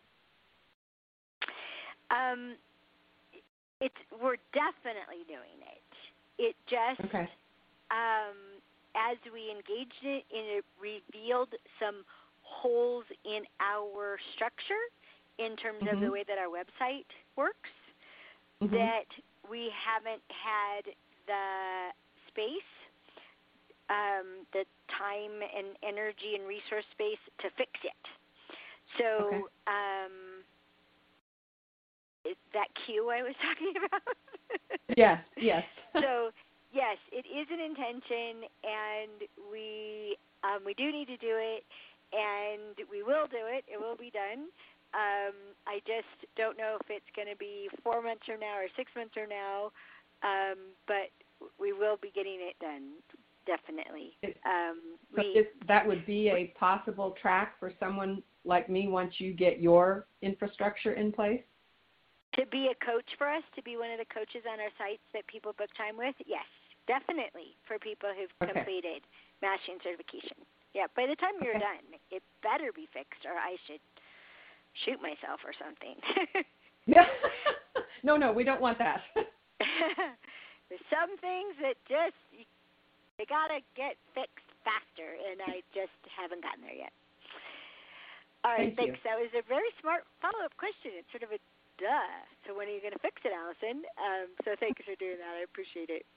Um, it's we're definitely doing it. It just okay. um, as we engaged it, it revealed some holes in our structure in terms mm-hmm. of the way that our website works. Mm-hmm. That we haven't had the space, um, the time and energy and resource space to fix it. So okay. um, is that cue I was talking about? Yes, yes. So yes, it is an intention, and we um, we do need to do it, and we will do it. It will be done. Um, I just don't know if it's going to be four months from now or six months from now, um, but we will be getting it done, definitely. It, um, so we, if that would be a possible track for someone like me once you get your infrastructure in place? to be a coach for us, to be one of the coaches on our sites that people book time with, yes, definitely for people who've okay. completed mastering certification. Yeah, by the time you're okay. done, it better be fixed, or I should shoot myself or something. Yeah. No, no, we don't want that. There's some things that just, they got to get fixed faster, and I just haven't gotten there yet. All right, Thank thanks. You. That was a very smart follow-up question. It's sort of a duh. So when are you going to fix it, Allison? Um, so thanks for doing that. I appreciate it.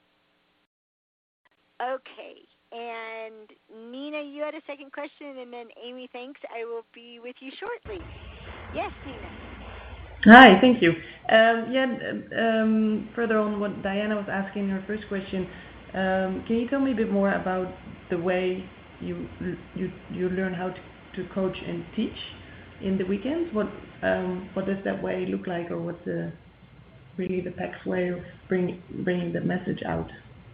Okay. And Nina, you had a second question, and then Amy, thanks. I will be with you shortly. Yes, Nina. Hi, thank you. Um, yeah, um, further on what Diana was asking in her first question, um, can you tell me a bit more about the way you you you learn how to, to coach and teach in the weekends? What um, what does that way look like, or what's the really the P A C's way of bring, bringing the message out?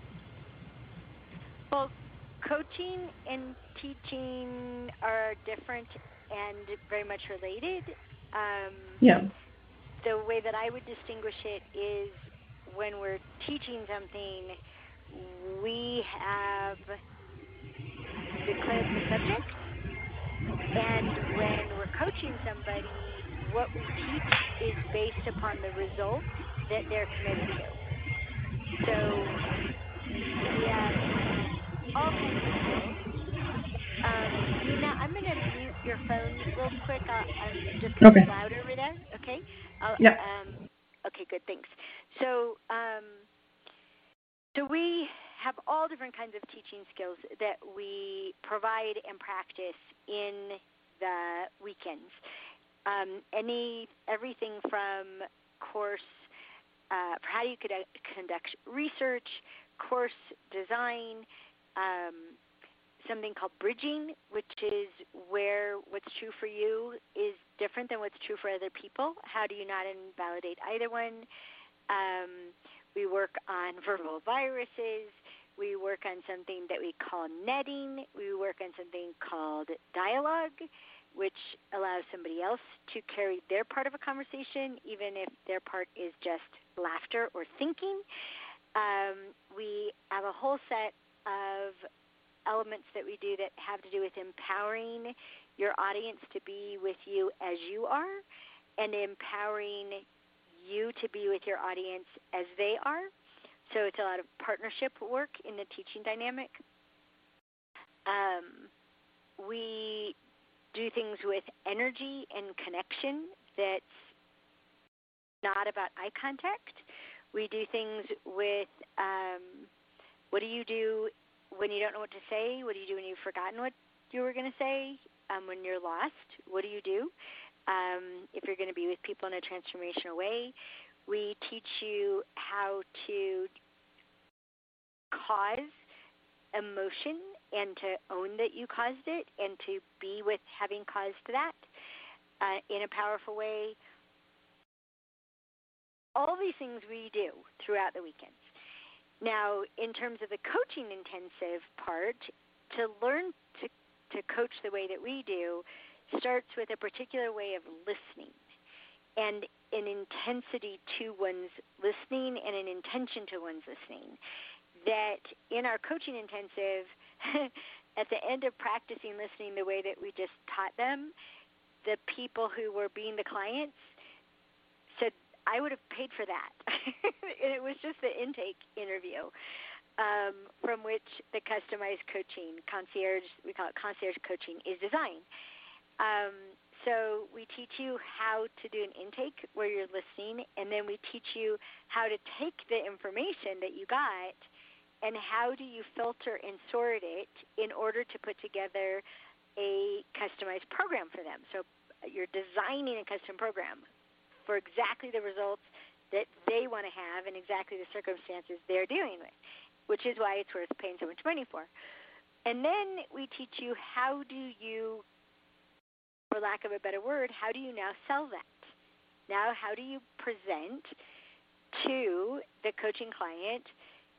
Well, coaching and teaching are different and very much related. Um, yeah. The way that I would distinguish it is when we're teaching something, we have declared the subject, and when we're coaching somebody, what we teach is based upon the results that they're committed to. So we have all kinds of skills. Um, Nina, I'm going to mute your phone real quick. I'll, I'm just going to okay. be louder over there, okay? I'll, yeah. Um, okay, good, thanks. So, um, so we have all different kinds of teaching skills that we provide and practice in the weekends. Um, any everything from course, uh, how do you conduct research, course design, um, something called bridging, which is where what's true for you is different than what's true for other people. How do you not invalidate either one? Um, we work on verbal viruses. We work on something that we call netting. We work on something called dialogue, which allows somebody else to carry their part of a conversation, even if their part is just laughter or thinking. Um, we have a whole set of elements that we do that have to do with empowering your audience to be with you as you are, and empowering you to be with your audience as they are. So it's a lot of partnership work in the teaching dynamic. Um, we do things with energy and connection that's not about eye contact. We do things with um, what do you do when you don't know what to say? What do you do when you've forgotten what you were going to say? Um, when you're lost, what do you do? Um, if you're going to be with people in a transformational way, we teach you how to cause emotion and to own that you caused it and to be with having caused that uh, in a powerful way. All these things we do throughout the weekends. Now, in terms of the coaching intensive part, to learn to, to coach the way that we do starts with a particular way of listening and an intensity to one's listening and an intention to one's listening. That in our coaching intensive, at the end of practicing listening the way that we just taught them, the people who were being the clients said, I would have paid for that. And it was just the intake interview um, from which the customized coaching, concierge, we call it concierge coaching, is designed. Um, so we teach you how to do an intake where you're listening, and then we teach you how to take the information that you got and how do you filter and sort it in order to put together a customized program for them. So you're designing a custom program for exactly the results that they want to have and exactly the circumstances they're dealing with, which is why it's worth paying so much money for. And then we teach you how do you, for lack of a better word, how do you now sell that? Now how do you present to the coaching client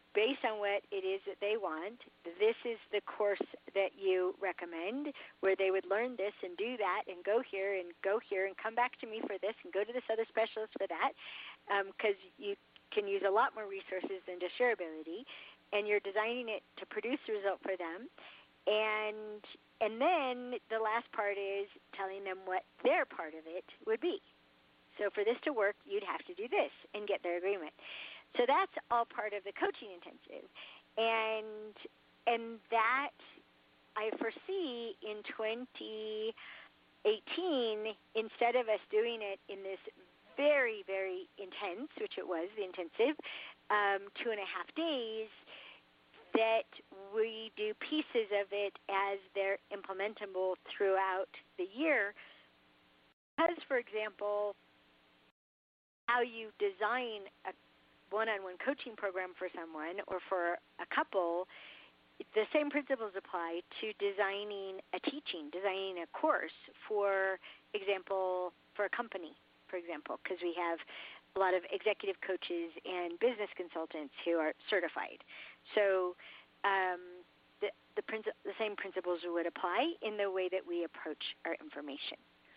based on what it is that they want, this is the course that you recommend, where they would learn this and do that and go here and go here and come back to me for this and go to this other specialist for that, because um, you can use a lot more resources than just your ability, and you're designing it to produce a result for them. And and then the last part is telling them what their part of it would be. So for this to work, you'd have to do this and get their agreement. So that's all part of the coaching intensive. And and that I foresee in twenty eighteen, instead of us doing it in this very, very intense, which it was, the intensive, um, two and a half days, that we do pieces of it as they're implementable throughout the year. Because, for example, how you design a one-on-one coaching program for someone or for a couple, the same principles apply to designing a teaching, designing a course, for example, for a company, for example, because we have a lot of executive coaches and business consultants who are certified. So um, the, the, princi- the same principles would apply in the way that we approach our information.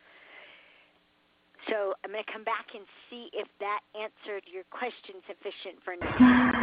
So I'm going to come back and see if that answered your question sufficient for now.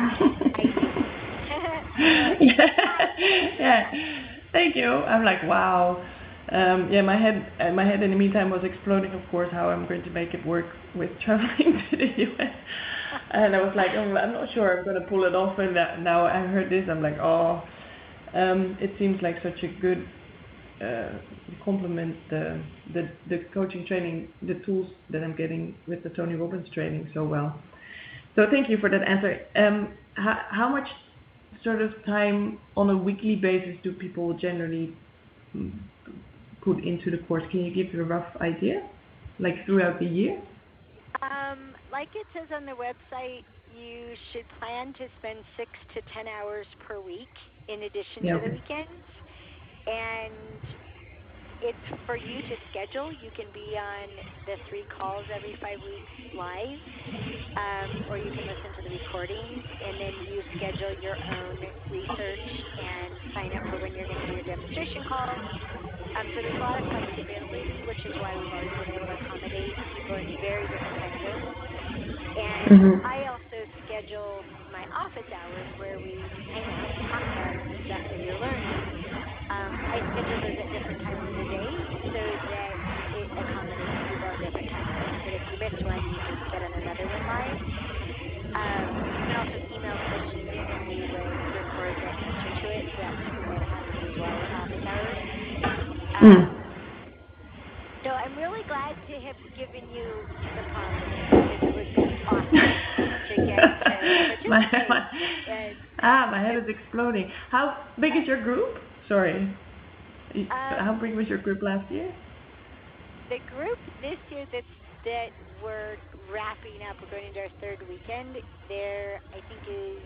Yeah, thank you. I'm like, wow. Um, yeah, my head, uh, my head in the meantime was exploding, of course, how I'm going to make it work with traveling to the U S. And I was like, oh, I'm not sure I'm going to pull it off. And that, now I heard this, I'm like, oh, um, it seems like such a good uh, complement the, the the coaching training, the tools that I'm getting with the Tony Robbins training so well. So thank you for that answer. Um, how, how much sort of time on a weekly basis do people generally put into the course? Can you give a rough idea, like throughout the year? Um, like it says on the website, you should plan to spend six to ten hours per week in addition Yeah, to okay. the weekends. And it's for you to schedule. You can be on the three calls every five weeks live, um, or you can listen to the recordings, and then you schedule your own research and sign up for when you're going to do your demonstration calls. Um, so there's a lot of flexibility, which is why we've always been able to accommodate people in very different time zones. And Mm-hmm. I also schedule my office hours where we hang out and talk about the stuff that you're learning. Um, I schedule those at different times of the day so that it accommodates people at different time zones. But if you miss one, you can get on another one live. Um, you can also email questions in and we would record the answer to it, so that's a way to have it as well as office hours. Um, Mm. So I'm really glad to have given you the problem, because it would be awesome to get to my, participate. my, And, ah, my head is exploding. How big is your group? Sorry. um, How big was your group last year? The group this year that's, that we're wrapping up, we're going into our third weekend, there I think is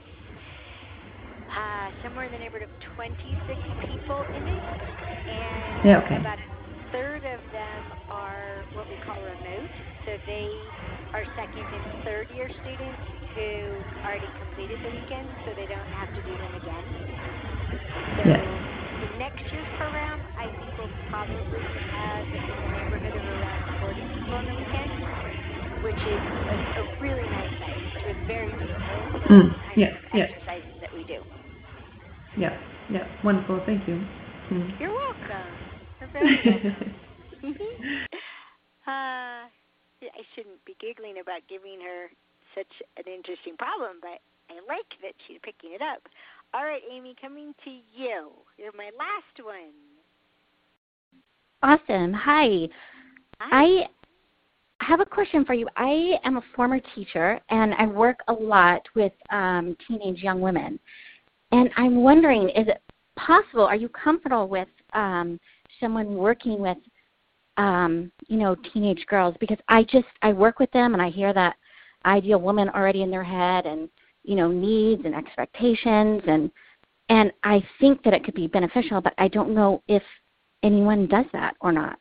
uh, somewhere in the neighborhood of twenty-six people in it. And Yeah, okay. about a third of them are what we call remote. So they are second and third year students who already completed the weekend, so they don't have to do them again. So Yeah. the next year's program, I think we'll probably have in the neighborhood of around forty people on the weekend, which is a, a really nice size. So it's very doable for Mm. the kinds Yeah, of yeah. exercises that we do. Yeah, yeah. Wonderful. Thank you. Mm. You're welcome. You're very welcome. uh, I shouldn't be giggling about giving her such an interesting problem, but I like that she's picking it up. All right, Amy, coming to you. You're my last one. Awesome. Hi. Hi. I have a question for you. I am a former teacher, and I work a lot with um, teenage young women. And I'm wondering, is it possible, are you comfortable with um, someone working with, um, you know, teenage girls? Because I just, I work with them, and I hear that ideal woman already in their head and, you know, needs and expectations. And, and I think that it could be beneficial, but I don't know if anyone does that or not.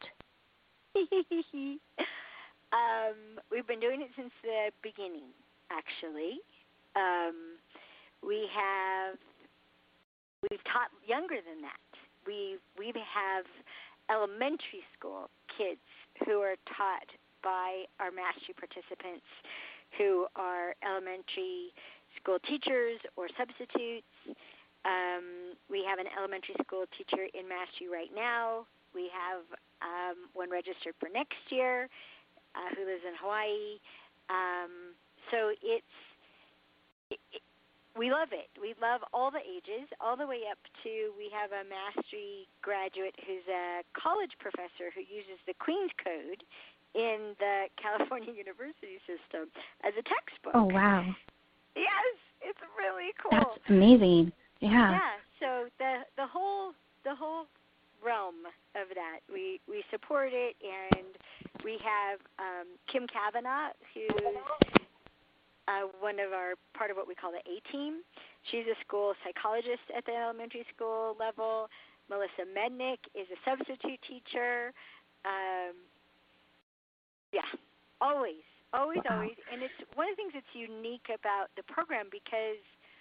um, we've been doing it since the beginning, actually. Um, we have we've taught younger than that. We we have elementary school kids who are taught by our mastery participants who are elementary school teachers or substitutes. Um, we have an elementary school teacher in mastery right now. We have um, one registered for next year uh, who lives in Hawaii. Um, so it's it, it, we love it. We love all the ages, all the way up to we have a mastery graduate who's a college professor who uses the Queen's Code in the California University system as a textbook. Oh, wow. Yes, it's really cool. That's amazing. Yeah. Yeah, so the the whole the whole realm of that, we we support it, and we have um, Kim Kavanagh, who's uh, one of our part of what we call the A team. She's a school psychologist at the elementary school level. Melissa Mednick is a substitute teacher. Um, yeah, always, always, Wow. always, and it's one of the things that's unique about the program because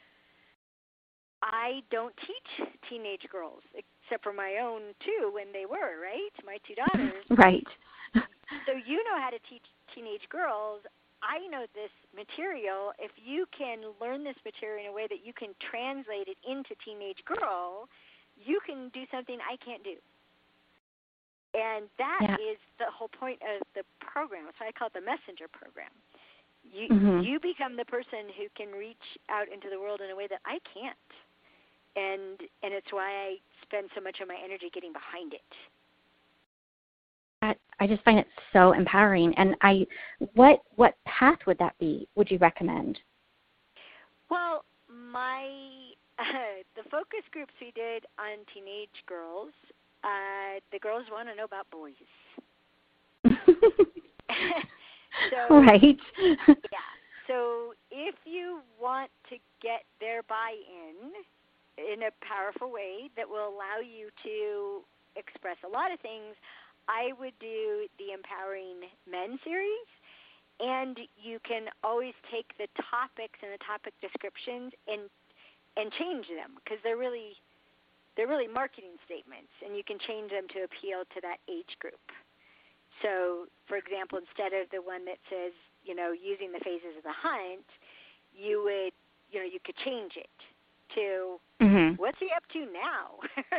I don't teach teenage girls, except for my own two when they were, right? My two daughters. Right. So you know how to teach teenage girls. I know this material. If you can learn this material in a way that you can translate it into teenage girl, you can do something I can't do. And that Yeah. is the whole point of the program. So I call it the messenger program. You Mhm. you become the person who can reach out into the world in a way that I can't. And and it's why I spend so much of my energy getting behind it. I, I just find it so empowering. And I, what what path would that be? Would you recommend? Well, my uh, the focus groups we did on teenage girls, uh, the girls want to know about boys. So right. yeah. So if you want to get their buy-in in a powerful way that will allow you to express a lot of things, I would do the Empowering Men series, and you can always take the topics and the topic descriptions and and change them because they're really they're really marketing statements, and you can change them to appeal to that age group. So, for example, instead of the one that says, you know, using the phases of the hunt, you would, you know, you could change it to Mhm. what's he up to now?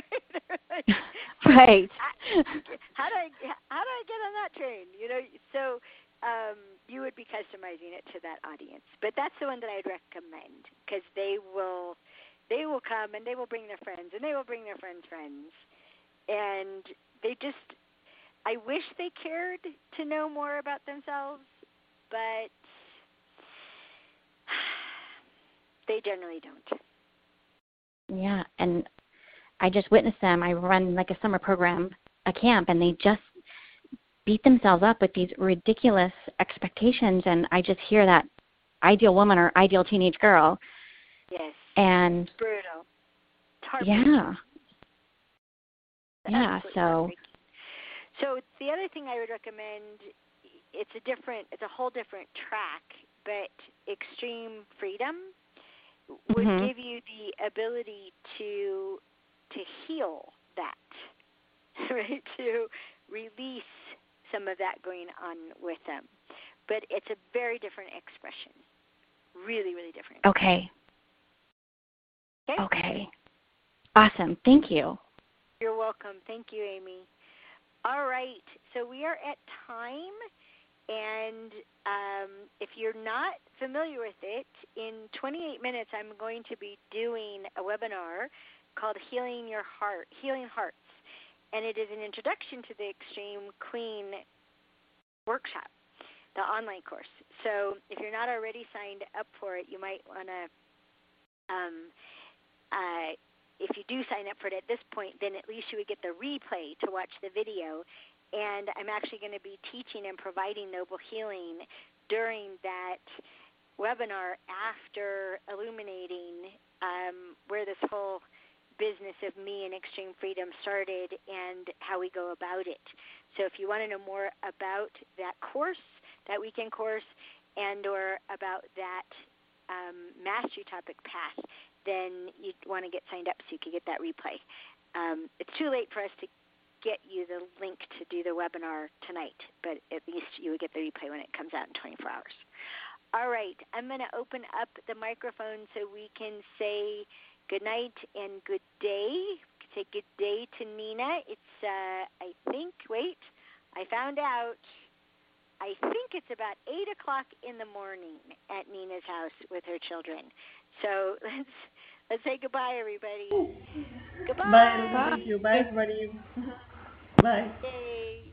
Right. How do I how do I get on that train? You know, so um, you would be customizing it to that audience. But that's the one that I'd recommend because they will they will come and they will bring their friends and they will bring their friends' friends, and they just I wish they cared to know more about themselves, but they generally don't. Yeah, and I just witnessed them. I run like a summer program, a camp, and they just beat themselves up with these ridiculous expectations, and I just hear that ideal woman or ideal teenage girl. Yes. And It's brutal. It's heartbreaking. yeah. Yeah, Absolutely so heartbreaking. So the other thing I would recommend, it's a different, it's a whole different track, but Extreme Freedom would Mhm. give you the ability to to heal that, right? To release some of that going on with them. But it's a very different expression. Really, really different. okay. Okay? Okay. Awesome. Thank you. You're welcome. Thank you, Amy. All right. So we are at time. And um, if you're not familiar with it, in twenty-eight minutes, I'm going to be doing a webinar called Healing Your Heart, Healing Hearts, and it is an introduction to the Extreme Queen workshop, the online course. So if you're not already signed up for it, you might want to. Um, uh, if you do sign up for it at this point, then at least you would get the replay to watch the video. And I'm actually going to be teaching and providing Noble Healing during that webinar after illuminating um, where this whole business of me and Extreme Freedom started and how we go about it. So if you want to know more about that course, that weekend course, and or about that um, Mastery Topic Pass, then you'd want to get signed up so you could get that replay. Um, it's too late for us to get you the link to do the webinar tonight, but at least you would get the replay when it comes out in twenty-four hours. All right, I'm going to open up the microphone so we can say good night and good day. Say good day to Nina. It's, uh, I think, wait, I found out, I think it's about eight o'clock in the morning at Nina's house with her children. So let's let's say goodbye, everybody. Goodbye. Bye, thank you. Bye, everybody. Bye. Yay.